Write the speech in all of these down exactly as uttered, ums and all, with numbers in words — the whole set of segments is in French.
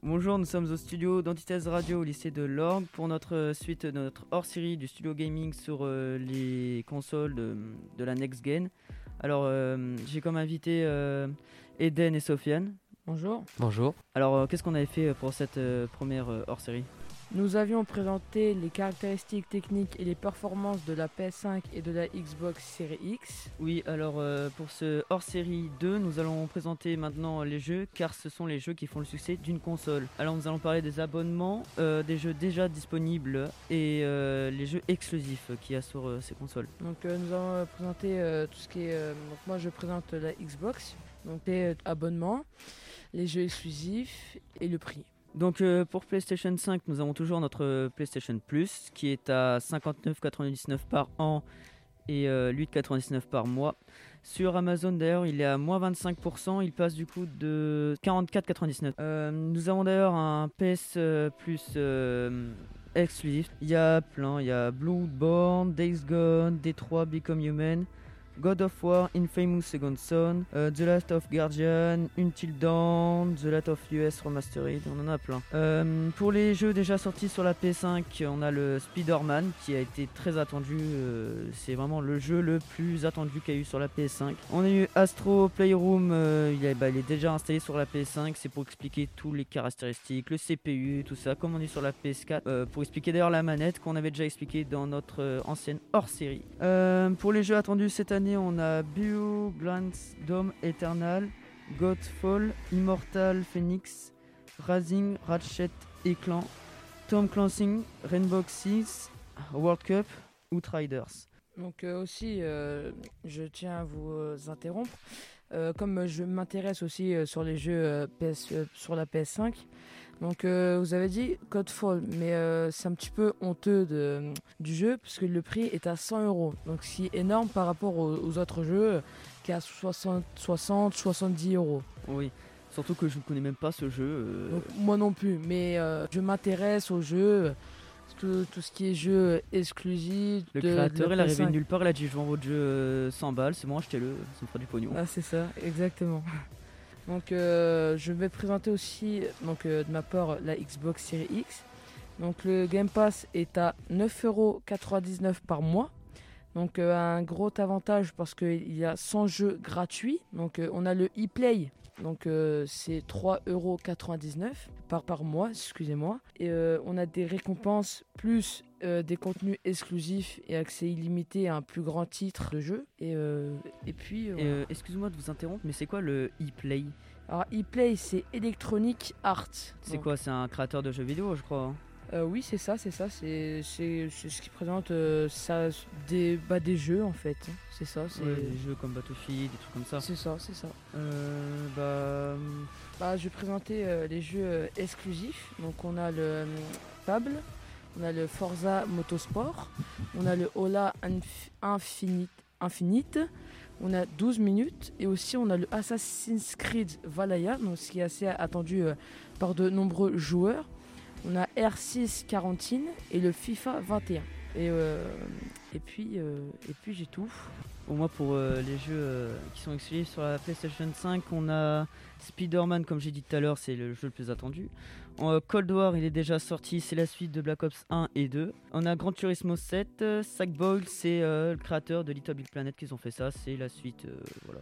Bonjour, nous sommes au studio d'Antithèse Radio au lycée de l'Orgue pour notre suite, notre hors-série du studio gaming sur euh, les consoles de, de la Next Gen. Alors, euh, j'ai comme invité euh, Eden et Sofiane. Bonjour. Bonjour. Alors, euh, qu'est-ce qu'on avait fait pour cette euh, première euh, hors-série ? Nous avions présenté les caractéristiques techniques et les performances de la P S cinq et de la Xbox Series X. Oui, alors euh, pour ce hors-série deux, nous allons présenter maintenant les jeux, car ce sont les jeux qui font le succès d'une console. Alors nous allons parler des abonnements, euh, des jeux déjà disponibles et euh, les jeux exclusifs qu'il y a sur euh, ces consoles. Donc euh, nous allons euh, présenter euh, tout ce qui est... Euh, donc moi je présente la Xbox, donc les euh, abonnements, les jeux exclusifs et le prix. Donc euh, pour PlayStation cinq, nous avons toujours notre euh, PlayStation Plus qui est à cinquante-neuf euros quatre-vingt-dix-neuf par an et euh, huit euros quatre-vingt-dix-neuf par mois. Sur Amazon d'ailleurs il est à moins vingt-cinq pour cent, il passe du coup de quarante-quatre euros quatre-vingt-dix-neuf. Euh, nous avons d'ailleurs un P S euh, Plus euh, exclusif. Il y a plein, il y a Bloodborne, Days Gone, D trois Become Human, God of War, Infamous Second Son, uh, The Last of Guardian, Until Dawn, The Last of Us Remastered, on en a plein. Euh, pour les jeux déjà sortis sur la P S cinq, on a le Spider-Man qui a été très attendu, euh, c'est vraiment le jeu le plus attendu qu'il y a eu sur la P S cinq. On a eu Astro Playroom, euh, il, est, bah, il est déjà installé sur la P S cinq, c'est pour expliquer toutes les caractéristiques, le C P U, tout ça, comme on est sur la P S quatre, euh, pour expliquer d'ailleurs la manette qu'on avait déjà expliqué dans notre euh, ancienne hors-série. Euh, pour les jeux attendus cette année, on a Bioglance Dome Eternal, Godfall, Immortal Phoenix, Rising, Ratchet et Clank, Tom Clancy, Rainbow Six, World Cup, Outriders. Donc euh, aussi, euh, je tiens à vous euh, interrompre. Euh, comme je m'intéresse aussi euh, sur les jeux euh, P S, euh, sur la P S cinq, donc euh, vous avez dit Godfall, mais euh, c'est un petit peu honteux de, du jeu parce que le prix est à cent euros. Donc c'est énorme par rapport aux, aux autres jeux qui est à soixante, soixante, soixante-dix euros. Oui, surtout que je ne connais même pas ce jeu. Euh... Donc, moi non plus, mais euh, je m'intéresse aux jeux. Tout, tout ce qui est jeu exclusif. Le de, créateur, de il est arrivé nulle part, il a dit je vends votre jeu euh, cent balles, c'est bon, achetez-le, ça me fera du pognon. Ah, c'est ça, exactement. Donc, euh, je vais présenter aussi, donc, euh, de ma part, la Xbox Series X. Donc, le Game Pass est à neuf euros quatre-vingt-dix-neuf par mois. Donc, euh, un gros avantage parce qu'il y a cent jeux gratuits. Donc, euh, on a le ePlay. Donc euh, c'est trois euros quatre-vingt-dix-neuf par, par mois, excusez-moi. Et euh, on a des récompenses plus euh, des contenus exclusifs et accès illimité à un plus grand titre de jeu. Et, euh, et puis... Euh, et euh, excuse-moi de vous interrompre, mais c'est quoi le ePlay ? Alors ePlay, c'est Electronic Arts. C'est quoi ? C'est un créateur de jeux vidéo, je crois. Euh, oui, c'est ça, c'est ça, c'est, c'est, c'est ce qui présente euh, ça, des, bah, des jeux en fait, c'est ça. C'est... Ouais, des jeux comme Battlefield, des trucs comme ça. C'est ça, c'est ça. Euh, bah... bah... Je vais présenter euh, les jeux euh, exclusifs. Donc on a le euh, Fable, on a le Forza Motorsport, on a le Hola Inf- Infinite, Infinite, on a douze minutes et aussi on a le Assassin's Creed Valhalla, donc ce qui est assez attendu euh, par de nombreux joueurs. On a R six Quarantine et le FIFA vingt et un. Et, euh, et puis, euh, et puis j'ai tout. Pour moi, pour euh, les jeux euh, qui sont exclusifs sur la PlayStation cinq, on a Spider-Man, comme j'ai dit tout à l'heure, c'est le jeu le plus attendu. On a Cold War, il est déjà sorti, c'est la suite de Black Ops un et deux. On a Gran Turismo sept, euh, Sackboy, c'est euh, le créateur de Little Big Planet qui ont fait ça, c'est la suite, euh, voilà.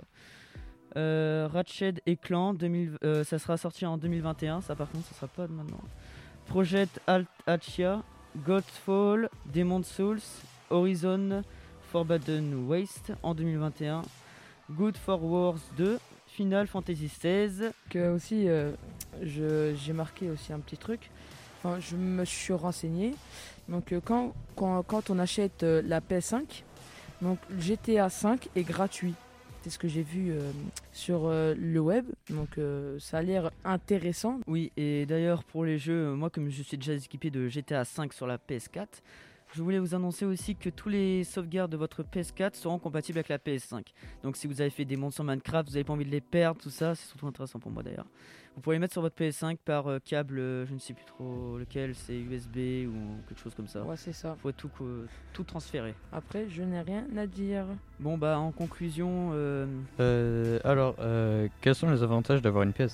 Euh, Ratchet et Clank, deux mille, euh, ça sera sorti en deux mille vingt et un, ça par contre, ça sera pas maintenant. Project Altacia, Godfall, Demon's Souls, Horizon Forbidden West en deux mille vingt et un, Good for Wars deux, Final Fantasy seize. Que aussi, euh, je, j'ai marqué aussi un petit truc. Enfin, je me suis renseigné. Donc, euh, quand, quand, quand on achète euh, la P S cinq, donc G T A cinq est gratuit. C'est ce que j'ai vu euh, sur euh, le web, donc euh, ça a l'air intéressant. Oui, et d'ailleurs pour les jeux, moi comme je suis déjà équipé de G T A cinq sur la P S quatre, je voulais vous annoncer aussi que tous les sauvegardes de votre P S quatre seront compatibles avec la P S cinq. Donc si vous avez fait des mondes sur Minecraft, vous n'avez pas envie de les perdre, tout ça, c'est surtout intéressant pour moi d'ailleurs. Vous pourrez les mettre sur votre P S cinq par euh, câble, euh, je ne sais plus trop lequel, c'est U S B ou quelque chose comme ça. Ouais, c'est ça. Faut tout, euh, tout transférer. Après, je n'ai rien à dire. Bon bah en conclusion... Euh... Euh, alors, euh, quels sont les avantages d'avoir une P S cinq ?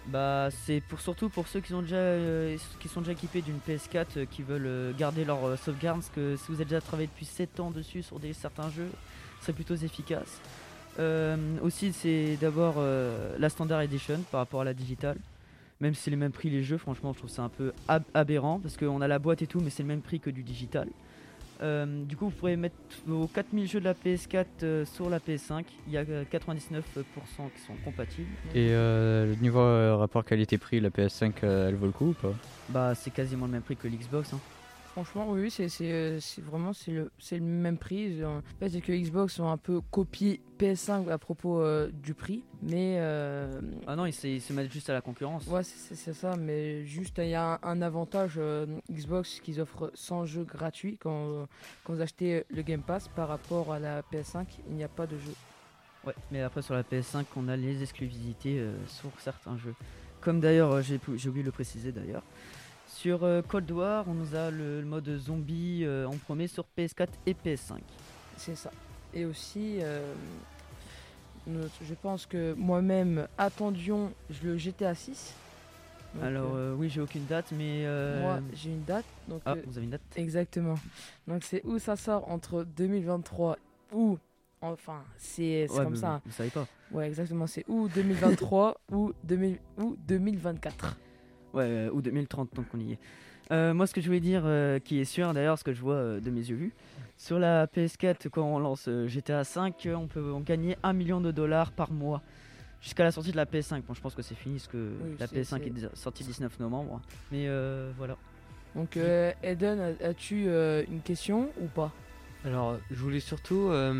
Bah, c'est pour, surtout pour ceux qui sont déjà, euh, qui sont déjà équipés d'une P S quatre, euh, qui veulent euh, garder leur euh, sauvegarde, parce que si vous avez déjà travaillé depuis sept ans dessus sur des, certains jeux, ce serait plutôt efficace. Euh, aussi, c'est d'abord euh, la Standard Edition par rapport à la digitale. Même si c'est les mêmes prix les jeux, franchement, je trouve ça un peu ab- aberrant, parce qu'on a la boîte et tout, mais c'est le même prix que du digital. Euh, du coup, vous pourrez mettre vos quatre mille jeux de la P S quatre euh, sur la P S cinq. Il y a euh, quatre-vingt-dix-neuf pour cent qui sont compatibles. Et euh, le niveau euh, rapport qualité-prix, la P S cinq, euh, elle vaut le coup ou pas? Bah, c'est quasiment le même prix que l'Xbox. Hein. Franchement, oui, c'est, c'est, euh, c'est vraiment c'est le, c'est le même prix. En fait, c'est que Xbox ont un peu copié P S cinq à propos euh, du prix. Mais. Euh, Ah non, ils se, ils se mettent juste à la concurrence. Ouais, c'est, c'est ça. Mais juste, il y a un, un avantage euh, Xbox qu'ils offrent cent jeux gratuits quand, euh, quand vous achetez le Game Pass par rapport à la P S cinq. Il n'y a pas de jeu. Ouais, mais après sur la P S cinq, on a les exclusivités euh, sur certains jeux. Comme d'ailleurs, euh, j'ai, j'ai oublié de le préciser d'ailleurs. Sur euh, Cold War, on nous a le, le mode zombie euh, en premier sur P S quatre et P S cinq. C'est ça. Et aussi, euh, notre- je pense que moi-même attendions le G T A six. Donc, Alors euh, euh, oui, j'ai aucune date, mais... euh, moi, j'ai une date. Donc, Ah, euh, vous avez une date? exactement. Donc, c'est où ça sort entre deux mille vingt-trois ou. Enfin, c'est, c'est Ouais, comme mais ça. Vous savez pas. Ouais, exactement. C'est ou deux mille vingt-trois ou, deux mille, ou deux mille vingt-quatre. Ouais, euh, ou deux mille trente, tant qu'on y est. Euh, moi, ce que je voulais dire, euh, qui est sûr, d'ailleurs, ce que je vois euh, de mes yeux vus, sur la P S quatre, quand on lance euh, G T A cinq, euh, on peut en gagner un million de dollars par mois. Jusqu'à la sortie de la P S cinq. Bon, je pense que c'est fini, parce que Oui, la c'est- P S cinq c'est- est déjà sortie le dix-neuf novembre. Mais euh, voilà. Donc, euh, Eden, as- as-tu euh, une question ou pas? Alors, je voulais surtout euh,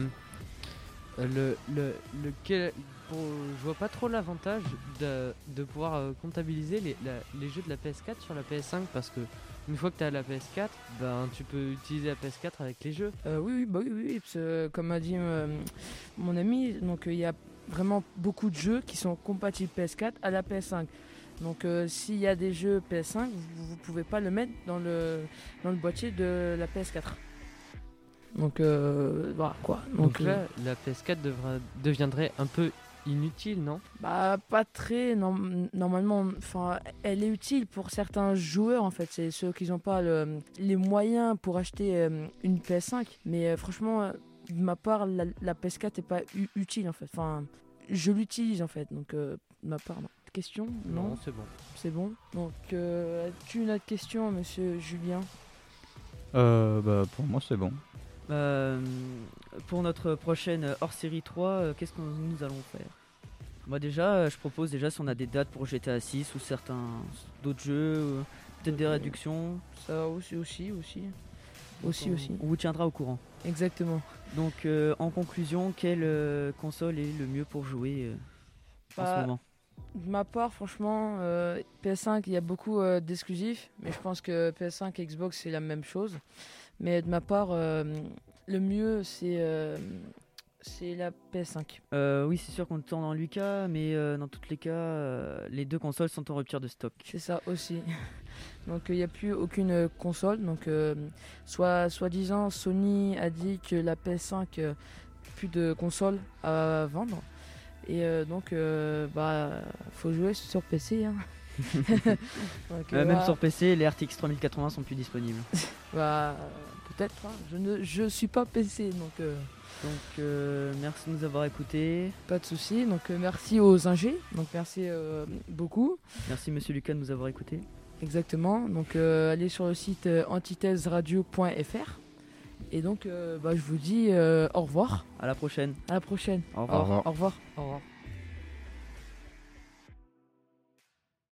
le, le, lequel, pour, je vois pas trop l'avantage de, de pouvoir euh, comptabiliser les, la- les jeux de la P S quatre sur la P S cinq parce que une fois que tu as la P S quatre, ben tu peux utiliser la P S quatre avec les jeux. Euh, oui, oui, bah oui, oui, oui, parce que, comme a dit euh, mon ami, donc il y a vraiment beaucoup de jeux qui sont compatibles P S quatre à la P S cinq. Donc euh, s'il y a des jeux P S cinq, vous, vous pouvez pas le mettre dans le dans le boîtier de la P S quatre. Donc euh, voilà quoi. Donc, Donc, là, euh, la P S quatre devra- deviendrait un peu inutile, non? bah pas très norm- normalement. Enfin, elle est utile pour certains joueurs en fait. C'est ceux qui n'ont pas le- les moyens pour acheter euh, une P S cinq. Mais euh, franchement, euh, de ma part, la, la P S quatre est pas u- utile en fait. Enfin, je l'utilise en fait. Donc euh, de ma part, non. Question? Non, c'est bon. c'est bon. Donc, euh, as-tu une autre question, monsieur Julien? Euh, bah, pour moi, c'est bon. Euh, pour notre prochaine hors-série trois, euh, qu'est-ce que nous allons faire? Moi déjà, euh, je propose déjà si on a des dates pour G T A six ou certains d'autres jeux, euh, peut-être des Ok. réductions. Ça aussi, aussi, aussi. Aussi, on, aussi. On vous tiendra au courant. Exactement. Donc euh, en conclusion, quelle euh, console est le mieux pour jouer euh, en Bah, ce moment? De ma part, franchement, euh, P S cinq, il y a beaucoup euh, d'exclusifs, mais je pense que P S cinq et Xbox, c'est la même chose. Mais de ma part, euh, le mieux, c'est euh, c'est la P S cinq. Euh, oui, c'est sûr qu'on tourne en Lucas, mais euh, dans tous les cas, euh, les deux consoles sont en rupture de stock. C'est ça aussi. Donc il n'y a plus aucune euh, console. Donc euh, soit soi-disant, Sony a dit que la P S cinq, euh, plus de console à vendre. Et euh, donc, euh, bah, faut jouer sur P C. Hein. Donc, Euh, euh, même bah, sur P C, les R T X trente quatre-vingts sont plus disponibles. bah, peut-être. Hein. Je ne, je suis pas P C, donc euh, Donc euh, merci de nous avoir écoutés. pas de souci. Donc euh, merci aux ingés. Donc merci euh, beaucoup. Merci Monsieur Lucas de nous avoir écoutés. Exactement. Donc euh, allez sur le site euh, antithèse radio point f r. Et donc, euh, bah, je vous dis euh, au revoir. À la prochaine. À la prochaine. Au Au revoir. revoir. Au revoir. Au revoir.